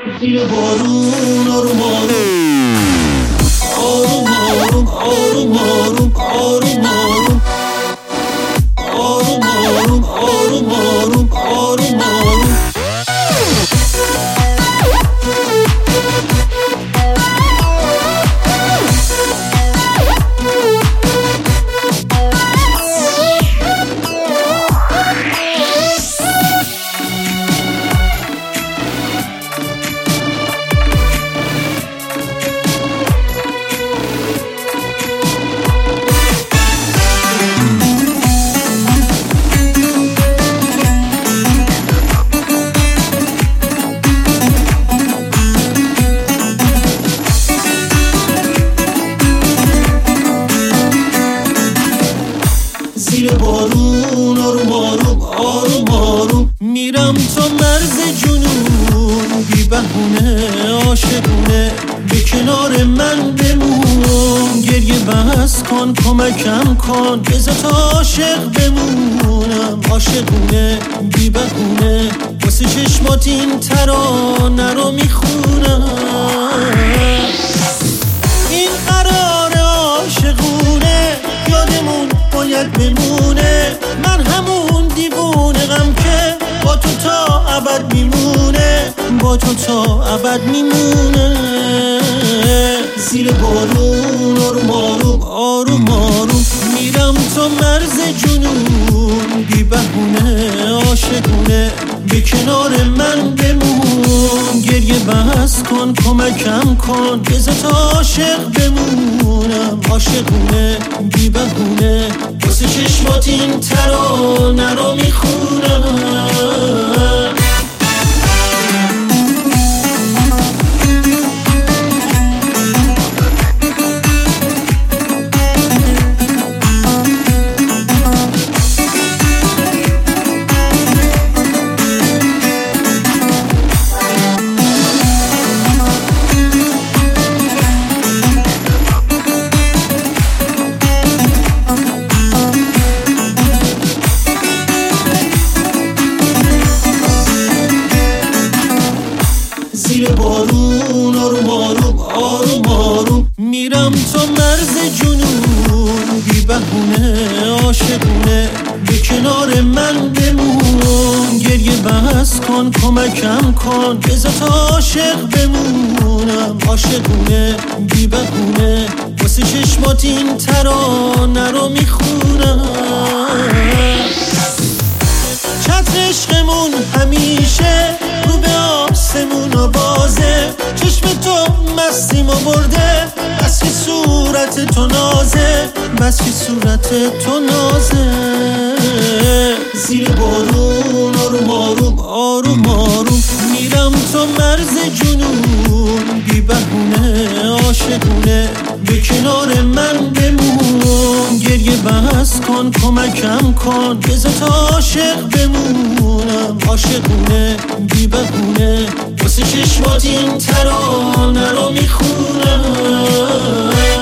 زیر بارون آروم آروم آروم آروم آروم آروم آروم آروم آروم آروم آروم آروم آروم زیر بارون آروم آروم آروم آروم میرم تا مرز جنون بی بهونه عاشقونه به کنار من بمون گریه بس کن کمکم کن بذار تا عاشق بمونم عاشقونه بی بهونه واسه چشمات این ترانه رو میخونم این قرار عاشقونه یادمون باید بمونه من همون دیوونه غم که با تو تا ابد میمونه با تو تا ابد میمونه زیر بارون آروم آروم آروم آروم میرم تا مرز جنون بی بهونه عاشقونه به کنار من بمون گریه بس کن کمکم کن بذار تا عاشق بمونم عاشقونه بی بهونه واسه چشمات این ترانه رو میخونم زیر بارون آروم آروم آروم آروم میرم تا مرز جنون بی بهونه عاشقونه به کنار من بمون گریه بس کن کمکم کن بذار تا عاشق بمونم عاشقونه بی بهونه واسه چشمات این ترانه رو میخونم چتر عشقمون همیشه رو به آسمون و بازه چشم تو مستیم و برده بس که صورت تو نازه بس که صورت تو نازه زیر بارون آروم آروم آروم آروم میرم تا مرز جنون بی بهونه عاشقونه به کنار من بمون گریه بس کن کمکم کن بذار تا عاشق بمونم عاشقونه بی بهونه واسه چشمات این ترانه رو میخونم